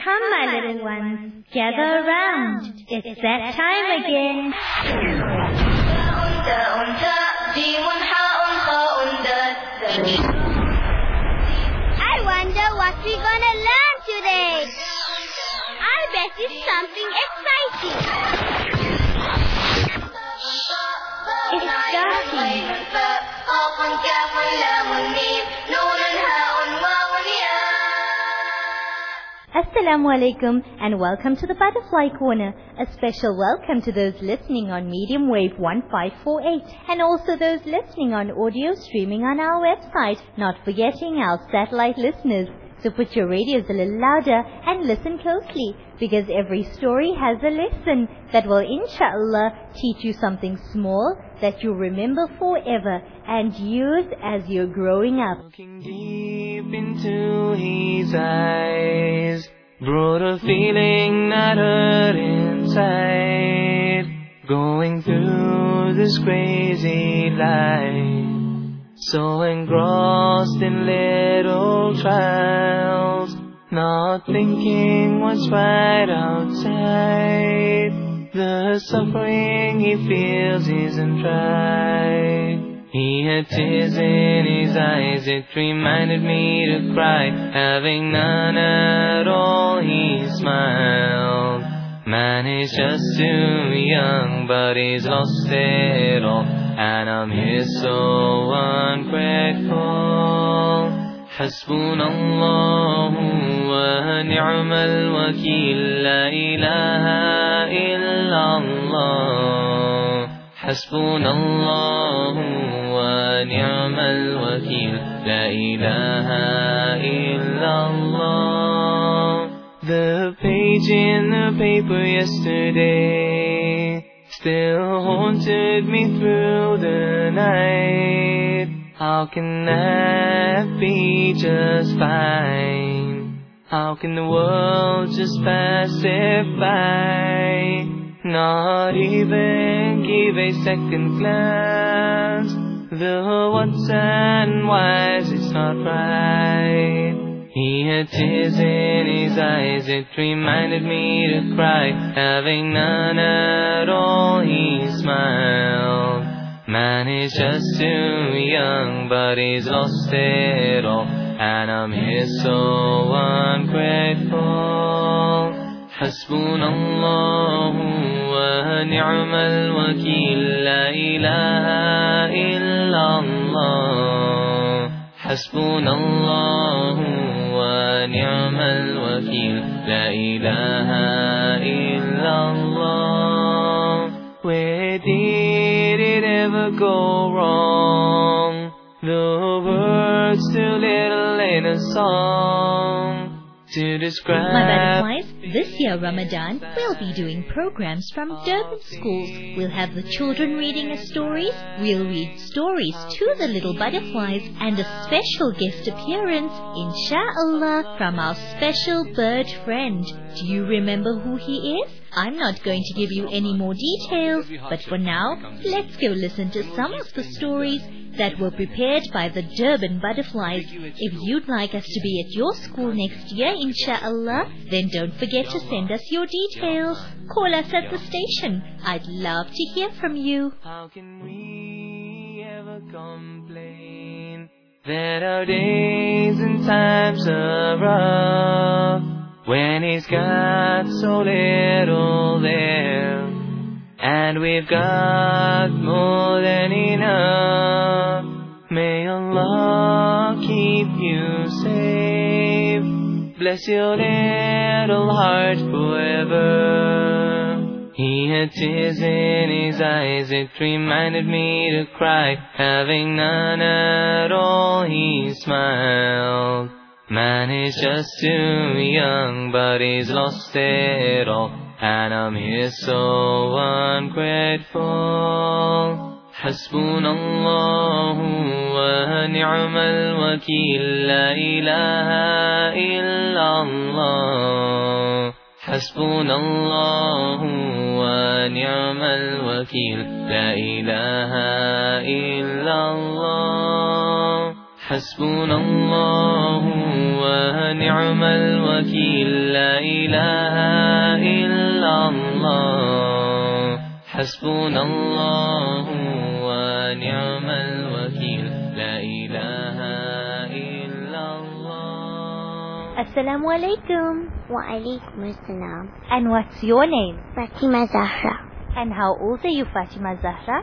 Come, my little ones, gather around. It's that time again. I wonder what we're gonna learn today. I bet it's something exciting. It's starting. Assalamu alaikum and welcome to the Butterfly Corner. A special welcome to those listening on medium wave 1548 and also those listening on audio streaming on our website, not forgetting our satellite listeners. So put your radios a little louder and listen closely, because every story has a lesson that will inshallah teach you something small that you'll remember forever and use as you're growing up. Looking deep into his eyes brought a feeling not hurt inside, going through this crazy life. So engrossed in little trials, not thinking what's right outside. The suffering he feels isn't right. He had tears in his eyes, it reminded me to cry. Having none at all, he smiled. Man is just too young, but he's lost it all. And I'm here so ungrateful. Hasbunallahu wa ni'mal wakeel, la ilaha illallah. Hasbunallahu wa ni'mal wakeel, la ilaha illallah. The page in the paper yesterday still haunted me through the night. How can that be just fine? How can the world just pass it by? Not even give a second glance. The what's and why's, it's not right. He had tears in his eyes, it reminded me to cry. Having none at all, he smiled. Man is just too young, but he's lost it all. And I'm here so ungrateful. Hasbunallahu wa ni'mal wakeel, la ilaha illallah. Hasbunallahu wa ni'mal wakeel, la ilaha illallah. Where did it ever go wrong? The words too little in a song to describe. My butterflies, this year Ramadan, we'll be doing programs from Durban schools. We'll have the children reading us stories. We'll read stories to the little butterflies and a special guest appearance, insha'Allah, from our special bird friend. Do you remember who he is? I'm not going to give you any more details, but for now, let's go listen to some of the stories that were prepared by the Durban Butterflies. If you'd like us to be at your school next year, insha'Allah, then don't forget to send us your details. Call us at the station. I'd love to hear from you. How can we ever complain that our days and times are rough, when he's got so little there, and we've got more than enough? May Allah keep you safe, bless your little heart forever. He had tears in his eyes, it reminded me to cry. Having none at all, he smiled. Man is just too young, but he's lost it all. And I'm here so ungrateful. Hasbunallahu wa ni'mal wakeel, la ilaha illallah. Hasbunallahu wa ni'mal wakeel, la ilaha illallah. Hasbunallahu wa ni'mal wakeel, la ilaha إله إلا الله حسبنا الله ونعم الوكيل لا إله إلا الله. Assalamu alaikum. Wa alaikum assalam. And what's your name? Fatima Zahra. And how old are you, Fatima Zahra?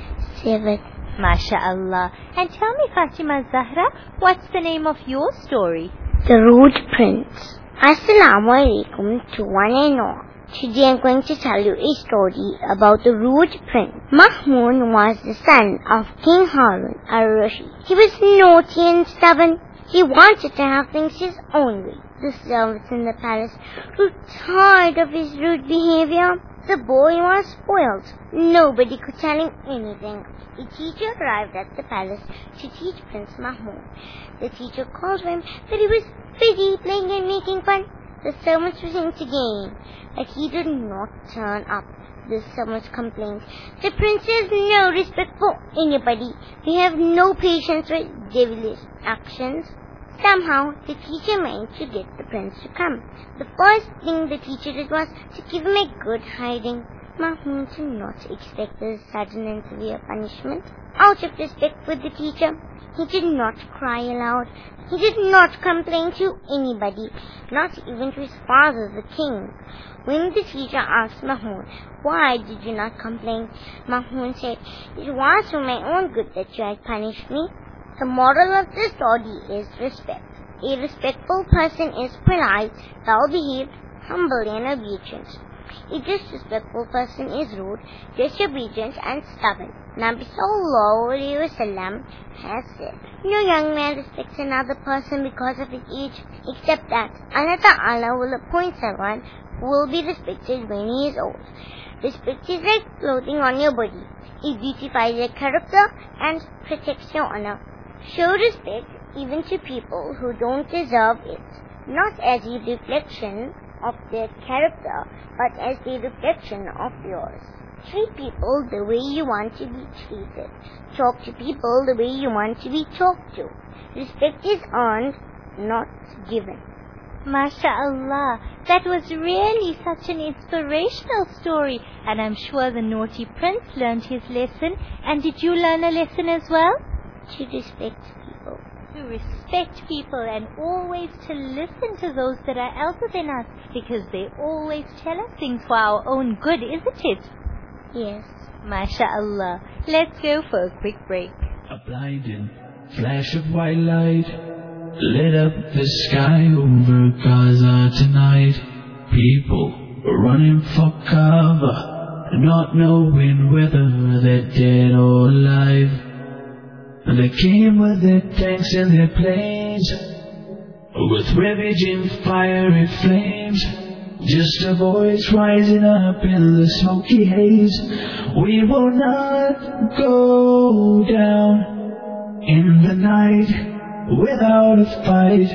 7. MashaAllah. And tell me, Fatima Zahra, what's the name of your story? The Rude Prince. Assalamu alaikum to one and all. Today I'm going to tell you a story about the Rude Prince. Mahmoud was the son of King Harun al-Rashid. He was naughty and stubborn. He wanted to have things his own way. The servants in the palace grew tired of his rude behavior. The boy was spoiled. Nobody could tell him anything. A teacher arrived at the palace to teach Prince Mahmoud. The teacher called him that he was busy playing and making fun. The servants were sent again, but he did not turn up. The servants complained, "The prince has no respect for anybody. We have no patience with devilish actions." Somehow, the teacher managed to get the prince to come. The first thing the teacher did was to give him a good hiding. Mahmoud did not expect this sudden and severe punishment. Out of respect for the teacher, he did not cry aloud. He did not complain to anybody, not even to his father, the king. When the teacher asked Mahmoud, "Why did you not complain?" Mahmoud said, "It was for my own good that you had punished me." The moral of this story is respect. A respectful person is polite, well-behaved, humble and obedient. A disrespectful person is rude, disobedient and stubborn. Nabi Sallallahu Alaihi Wasallam has said, "No young man respects another person because of his age, except that Allah Ta'ala will appoint someone who will be respected when he is old." Respect is like clothing on your body. It beautifies your character and protects your honor. Show respect even to people who don't deserve it, not as a reflection of their character, but as a reflection of yours. Treat people the way you want to be treated. Talk to people the way you want to be talked to. Respect is earned, not given. MashaAllah, that was really such an inspirational story. And I'm sure the naughty prince learned his lesson. And did you learn a lesson as well? To respect people. To respect people and always to listen to those that are elder than us, because they always tell us things for our own good, isn't it? Yes. MashaAllah. Let's go for a quick break. A blinding flash of white light lit up the sky over Gaza tonight. People were running for cover, not knowing whether they're dead or alive. And they came with their tanks and their planes, with ravaging fiery flames. Just a voice rising up in the smoky haze. We will not go down in the night without a fight.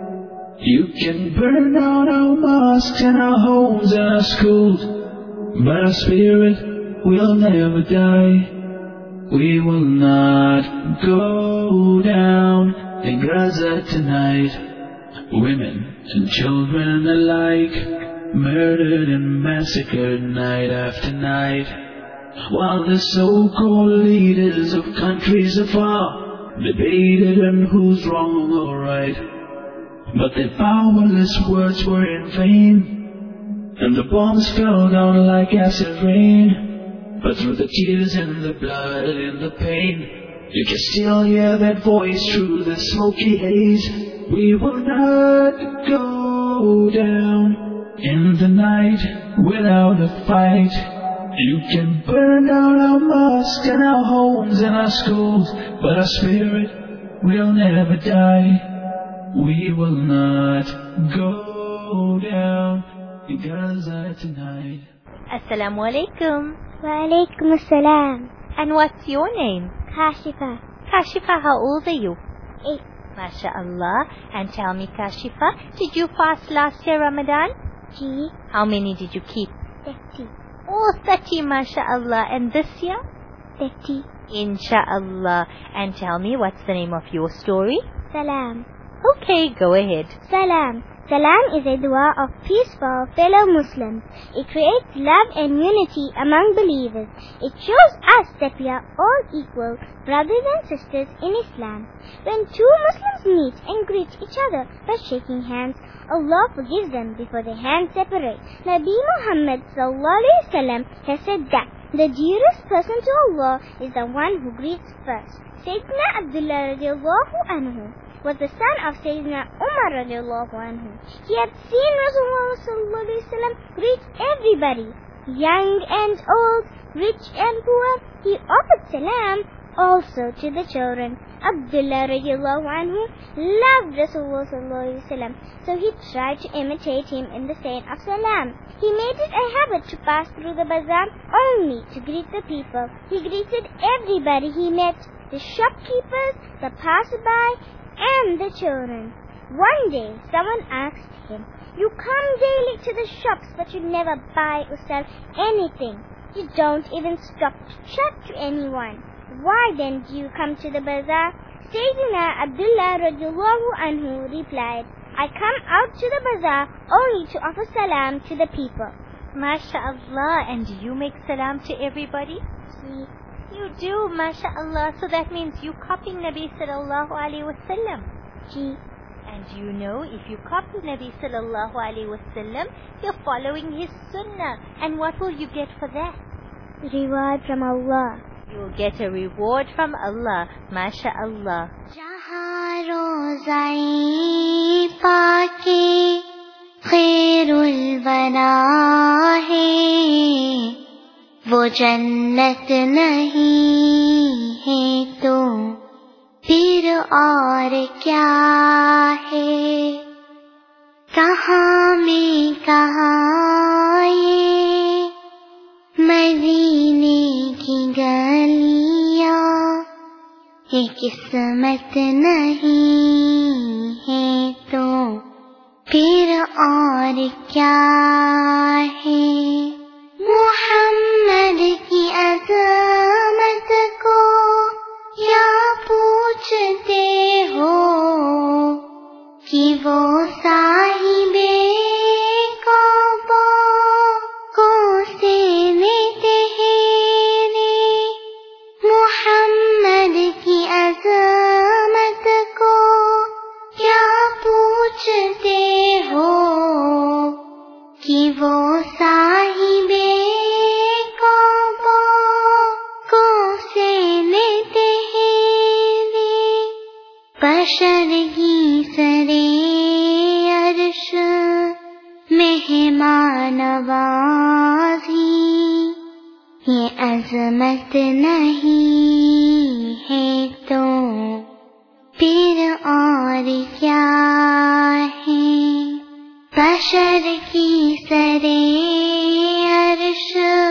You can burn down our mosques and our homes and our schools, but our spirit will never die. We will not go down in Gaza tonight. Women and children alike, murdered and massacred night after night, while the so-called leaders of countries afar debated on who's wrong or right. But their powerless words were in vain, and the bombs fell down like acid rain. But through the tears and the blood and the pain, you can still hear that voice through the smoky haze. We will not go down in the night without a fight. You can burn down our mosques and our homes and our schools, but our spirit will never die. We will not go down in Gaza tonight. Assalamu alaikum. Wa alaikum assalam. And what's your name? Kashifa. Kashifa, how old are you? 8. MashaAllah. And tell me, Kashifa, did you fast last year Ramadan? G. How many did you keep? 30. Oh, 30, MashaAllah. And this year? 30. Insha'Allah. And tell me, what's the name of your story? Salam. Okay, go ahead. Salam. Salam is a dua of peace for our fellow Muslims. It creates love and unity among believers. It shows us that we are all equal, brothers and sisters in Islam. When two Muslims meet and greet each other by shaking hands, Allah forgives them before their hands separate. Nabi Muhammad ﷺ has said that the dearest person to Allah is the one who greets first. Sayyidina Abdullah radiallahu anhu was the son of Sayyidina Umar radiallahu anhu. He had seen Rasulullah ﷺ greet everybody, young and old, rich and poor. He offered salam also to the children. Abdullah radiallahu anhu loved Rasulullah ﷺ, so he tried to imitate him in the saying of salam. He made it a habit to pass through the bazaar only to greet the people. He greeted everybody he met, the shopkeepers, the passerby, and the children. One day, someone asked him, "You come daily to the shops, but you never buy or sell anything. You don't even stop to chat to anyone. Why then do you come to the bazaar?" Sayyidina Abdullah radiallahu anhu replied, "I come out to the bazaar only to offer salam to the people." MashaAllah, and do you make salam to everybody? You do, MashaAllah. So that means you copy Nabi sallallahu alaihi wasallam. And you know, if you copy Nabi sallallahu alaihi wasallam, you're following his sunnah. And what will you get for that? Reward from Allah. You'll get a reward from Allah. MashaAllah. Jahan rozai paake khairul bana hai, وہ جنت نہیں ہے تو پھر اور کیا ہے. کہاں میں کہاں یہ مدینے کی گلیاں، یہ قسمت نہیں ہے تو پھر اور کیا ہے. محمد کی عظمت کو کیا پوچھتے ہو کہ وہ صاحب کعبہ کو سینے تہرے. محمد کی عظمت کو کیا پوچھتے ہو کہ وہ صاحب کعبہ کو سینے تہرے. بشر کی سرے عرش مہمان نوازی، یہ عظمت نہیں ہے تو پھر اور کیا ہے. بشر کی سرے عرش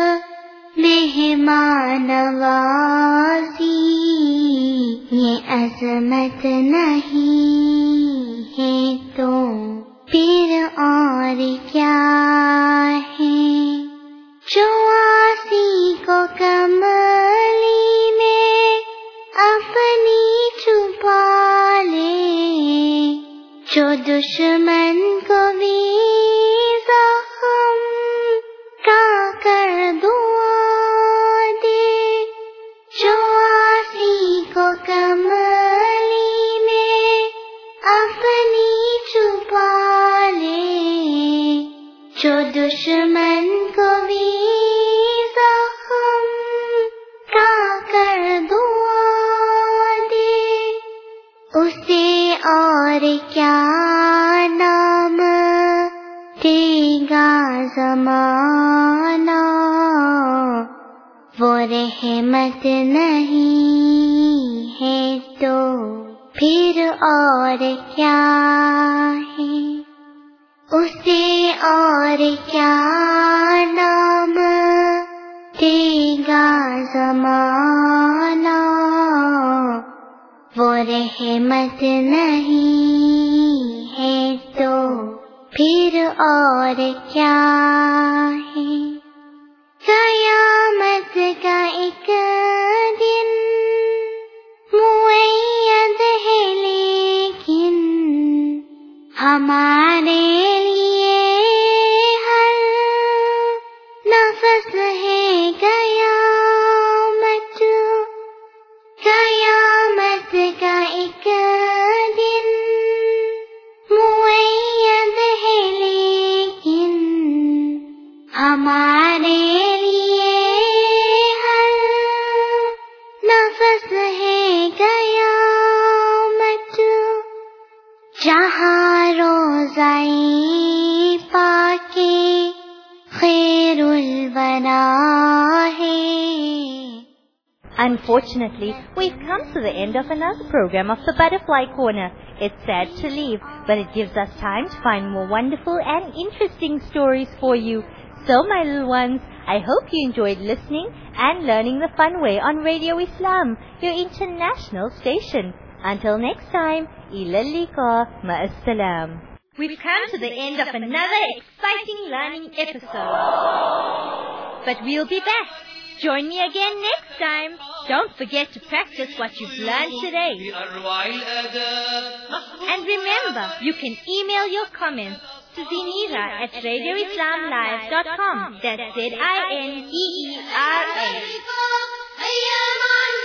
مہمان نوازی، یہ عظمت نہیں ہے تو پھر اور کیا ہے. جو آسی کو کملی میں اپنی چھپا لے، جو دشمن کو بھی زخم کا کر دعا دے. جو آسی کو کملی میں اپنی چھپا لے، جو دشمن کو بھی زخم کا کر دعا دے. اسے اور کیا نام دے گا زمانہ، وہ رحمت نہیں ہے تو پھر اور کیا ہے. اسے اور کیا نام دے گا زمانہ، وہ رحمت نہیں ہے تو پھر اور کیا ہے. قیامت کا ایک دن معید ہے لیکن ہمارے لیے ہر نفس ہے قیامت، قیامت کا ایک دن معید ہے، لیکن ہمارے لیے ہر نفس ہے قیامت، جہاں روزائے پاکے خیر الورا ہے. Unfortunately, we've come to the end of another program of the Butterfly Corner. It's sad to leave, but it gives us time to find more wonderful and interesting stories for you. So, my little ones, I hope you enjoyed listening and learning the fun way on Radio Islam, your international station. Until next time, ila liqa, ma'assalam. We've come to the end of another exciting learning episode. But we'll be back. Join me again next time. Don't forget to practice what you've learned today. And remember, you can email your comments to Zinera at radioislamlive.com. That's ZINEERA.